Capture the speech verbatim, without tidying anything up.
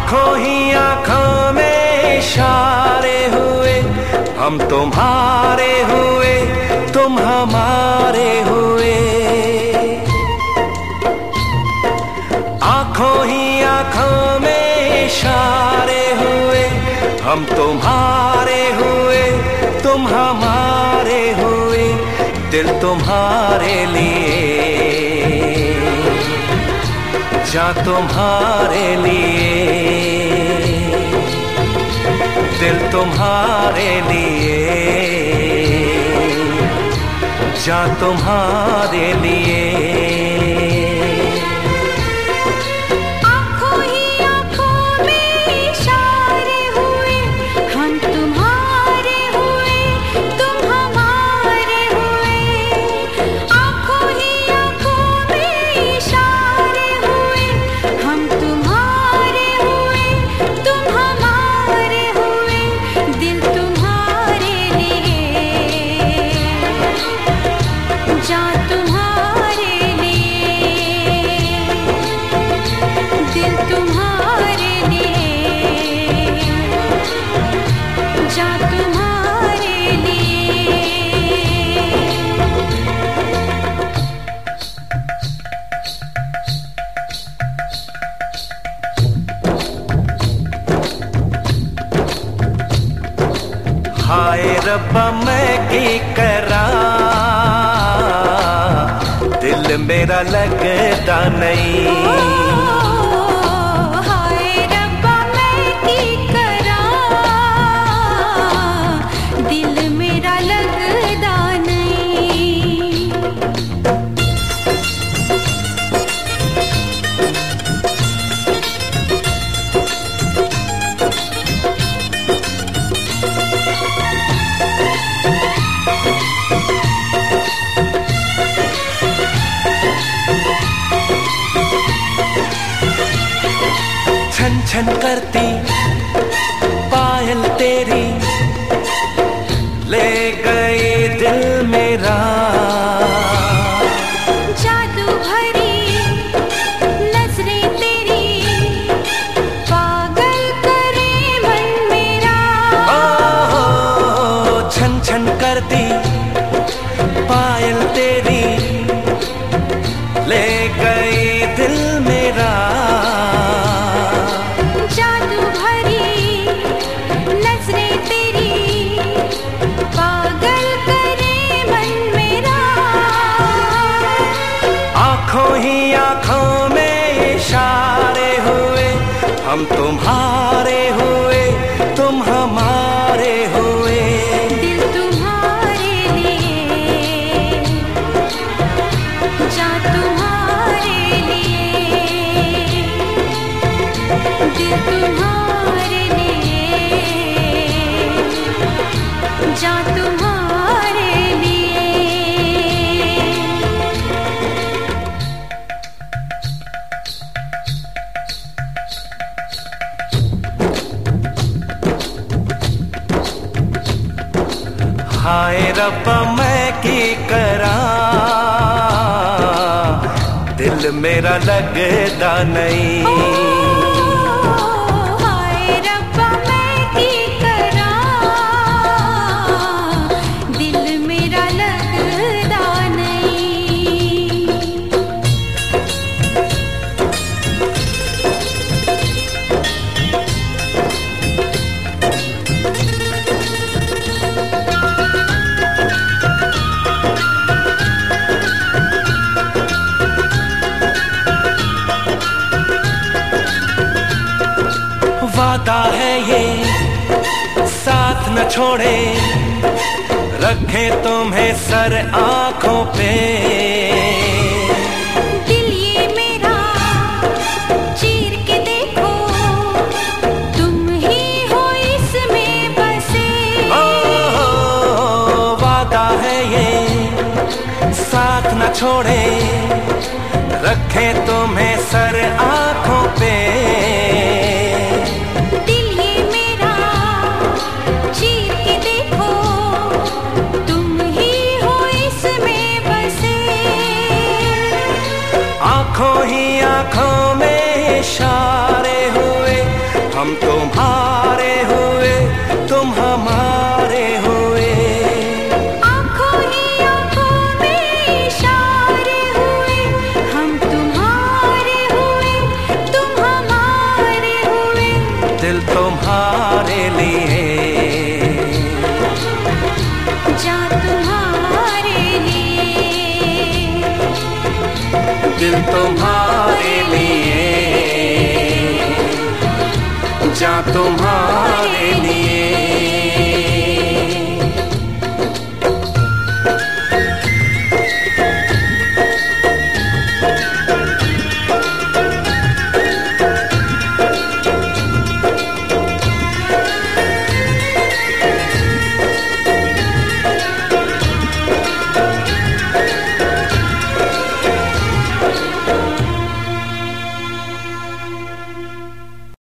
आंखों ही आंखों में इशारे हुए, हम तुम्हारे हुए, तुम हमारे हुए। आंखों ही आंखों में इशारे हुए, हम तुम्हारे हुए, तुम हमारे हुए। दिल तुम्हारे लिए, जान तुम्हारे लिए, दिल तुम्हारे लिए, जान तुम्हारे लिए। हाय रब्बा मैं की करा, दिल मेरा लगता नहीं। हाय रब्बा मैं की करा, दिल मेरा लगता नहीं। छन छन करती पायल तेरी ले गई दिल मेरा। जादू भरी नजरें तेरी पागल करे मन मेरा। ओ छन छन करती पायल तेरी ले गई दिल मेरा। आंखों ही आंखों में इशारे हुए, हम तुम्हारे हुए, तुम हमारे हुए। दिल तुम्हारे लिए, जान तुम्हारे लिए, दिल तुम्हारे लिए, जान तुम्हारे लिए। हाय रब्बा मैं की करा, दिल मेरा लगता नहीं। हाय रब्बा मैं की करा, दिल मेरा लगता नहीं। वादा है ये साथ न छोड़े, रखे तुम्हें सर आंखों पे। दिल ये मेरा चीर के देखो, तुम ही हो इसमें बसे। ओ, ओ, वादा है ये साथ न छोड़े, रखे तुम्हें सर आंखों पे। आंखों ही आंखों में इशारे हुए, हम तुम्हारे हुए, तुम हमारे हुए। आँखों ही आँखों में इशारे हुए, हम तुम्हारे हुए, तुम हमारे हुए। दिल तुम्हारे लिए, जान तुम्हारे लिए, दिल तुम्हारे लिए, जान तुम्हारे